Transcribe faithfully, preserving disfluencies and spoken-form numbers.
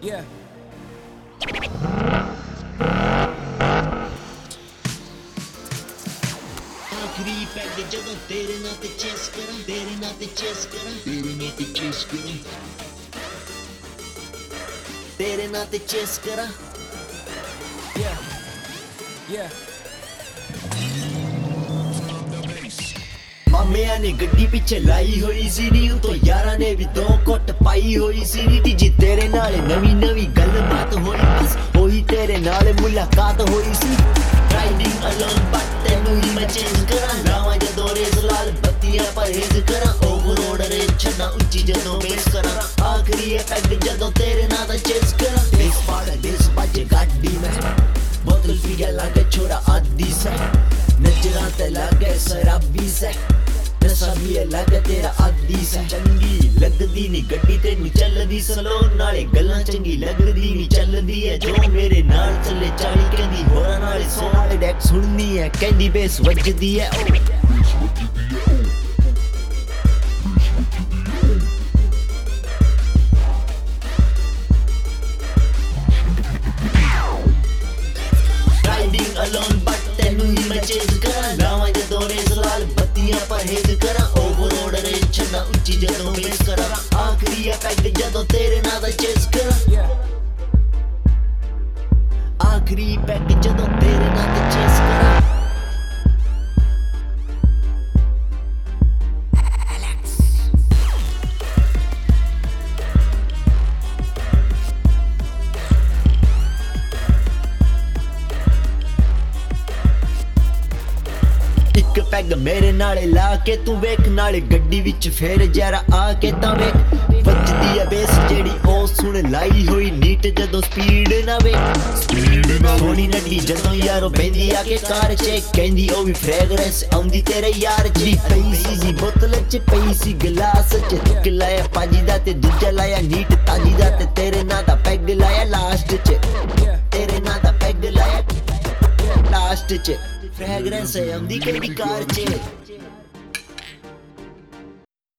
Yeah. आखिरी peg जदों तेरे नाल ते चेस करा तेरे नाल ते चेस करा तेरे नाल ते चेस करा तेरे नाल ते चेस करा Yeah. Yeah. ਮਾਮਿਆਂ ਨੇ ਗੱਡੀ ਪਿੱਛੇ ਲਾਈ ਹੋਈ ਸੀ ਨੀ ਉਤੋਂ ਯਾਰਾਂ ਨੇ ਵੀ ਦੋ ਕੁੱਟ ਪਾਈ ਹੋਈ ਸੀ ਨੀ ਜੀ ਤੇਰੇ ਨਾਲ ਨਵੀਂ ਨਵੀਂ ਗੱਲਬਾਤ ਹੋਈ ਬਸ ਉਹੀ ਤੇਰੇ ਨਾਲ ਮੁਲਾਕਾਤ ਹੋਈ ਸੀ ਰਾਈਡਿੰਗ ਅਲੋਨ ਬਟ ਤੈਨੂੰ ਹੀ ਮੈਂ ਚੇਂਜ ਕਰਾਂ ਲਾਵਾਂ ਜਦੋਂ ਰੇਸ ਲਾਲ ਬੱਤੀਆਂ ਪਰਹੇਜ਼ ਕਰਾਂ ਓਵਰ ਰੋਡ ਰੇ ਛੱਡਾਂ ਉੱਚੀ ਜਦੋਂ ਬੇਸ ਕਰਾਂ ਆਖਰੀ ਹੈ ਪੈਗ ਜਦੋਂ ਤੇਰੇ ਨਾਲ ਦਾ ਚੇਸ ਕਰਾਂ ਬੇਸ ਪਾੜ ਬੇਸ ਬਾਜੇ ਗੱਡੀ ਮੈਂ ਬੋਤਲ ਪੀ ਗਿਆ ਲਾਗੇ ਛੋੜਾ ਆਦੀ ਸੈ ਨਜ਼ਰਾਂ ਤੇ ਲਾਗੇ ਸ਼ਰਾਬੀ ਸੈ ਨਸ਼ਾ ਵੀ ਅਲੱਗ ਤੇਰਾ ਆਦੀ ਸੈ ਚੰਗੀ ਲੱਗਦੀ ਨੀ ਗੱਡੀ ਤੈਨੂੰ ਚੱਲਦੀ ਸਲੋ ਨਾਲੇ ਗੱਲਾਂ ਚੰਗੀ ਲੱਗਦੀ ਨੀ ਚੱਲਦੀ ਐ ਜੋ ਮੇਰੇ ਨਾਲ ਚੱਲੇ ਚਾਲੀ ਕਹਿੰਦੀ ਹੋਰਾਂ ਨਾਲੇ ਸੌ ਨਾਲੇ ਡੈਕ ਸੁਣਨੀ ਐ ਕਹਿੰਦੀ ਬੇਸ ਵੱਜਦੀ ਐ ਰਾਈਡਿੰਗ ਅਲੋਨ ਬਟ ਤੈਨੂੰ ਹੀ ਮੈਂ ਚੇਂਜ ਕਰਾਂ ਲਾਵਾਂ ਜਦੋਂ ਰੇਸ ਲਾਲ ਬੱਤੀਆਂ ਪਰਹੇਜ਼ ਕਰਾਂ ਓਵਰ ਰੋਡ ਰੇ ਛੱਡਾਂ ਉੱਚੀ ਜਦੋਂ ਬੇਸ ਕਰਾਂ ਆਖਰੀ ਆ ਪੈਗ ਜਦੋਂ ਤੇਰੇ ਨਾਲ ਦਾ ਚੇਸ ਕਰਾਂ Yeah. ਆਖਰੀ ਪੈਗ ਜਦੋਂ ਤੇਰੇ ਨਾਲ ਦਾ ਚੇਸ ਕਰਾਂ ਇੱਕ ਪੈਗ ਮੇਰੇ ਨਾਲੇ ਲਾ ਕੇ ਤੂੰ ਵੇਖ ਨਾਲੇ ਗੱਡੀ ਵਿੱਚ ਫੇਰ ਜਰਾ ਆ ਕੇ ਤਾਂ ਵੇਖ ਵੱਜਦੀ ਆ ਬੇਸ ਜਿਹੜੀ ਉਹ ਸੁਣ ਲਾਈ ਹੋਈ ਨੀਟ ਜਦੋਂ ਸਪੀਡ ਨਾ ਵੇਖ ਸਪੀਡ ਨਾ ਸੋਹਣੀ ਨੱਡੀ ਜਦੋਂ ਯਾਰੋ ਬੈਂਦੀ ਆ ਕੇ ਕਾਰ ਚ ਕਹਿੰਦੀ ਉਹ ਵੀ ਫ੍ਰੈਗਰੈਂਸ ਆਉਂਦੀ ਤੇਰੇ ਯਾਰ ਜੀ ਪਈ ਸੀ ਜੀ ਬੋਤਲ ਚ ਪਈ ਸੀ ਗਲਾਸ ਚ ਇੱਕ ਲਾਇਆ ਪਾਜੀ ਦਾ ਤੇ ਦੂਜਾ ਲਾਇਆ ਨੀਟ ਤਾਜੀ ਦਾ ਤੇ ਤੇਰੇ ਨਾਂ ਦਾ ਪੈਗ ਲਾਇਆ ਲਾਸਟ ਚ Yeah. ਤੇਰੇ ਨਾਂ ਦਾ ਪੈਗ ਲਾਇਆ ਲਾਸਟ ਚ ਫ੍ਰੈਗਰੈਂਸ ਆਉਂਦੀ ਕਿਹੜੀ ਕਾਰ ਚ